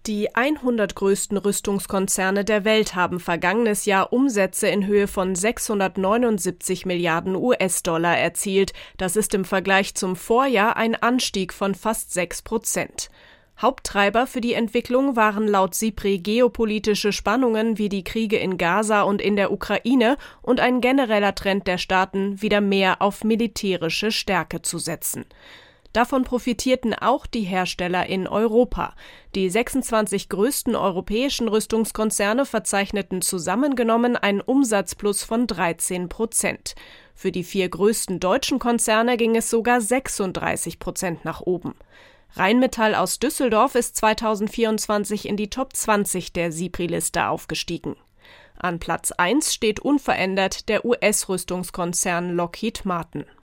Die 100 größten Rüstungskonzerne der Welt haben vergangenes Jahr Umsätze in Höhe von 679 Milliarden US-Dollar erzielt. Das ist im Vergleich zum Vorjahr ein Anstieg von fast 6%. Haupttreiber für die Entwicklung waren laut SIPRI geopolitische Spannungen wie die Kriege in Gaza und in der Ukraine und ein genereller Trend der Staaten, wieder mehr auf militärische Stärke zu setzen. Davon profitierten auch die Hersteller in Europa. Die 26 größten europäischen Rüstungskonzerne verzeichneten zusammengenommen einen Umsatzplus von 13%. Für die 4 größten deutschen Konzerne ging es sogar 36% nach oben. Rheinmetall aus Düsseldorf ist 2024 in die Top 20 der SIPRI-Liste aufgestiegen. An Platz 1 steht unverändert der US-Rüstungskonzern Lockheed Martin.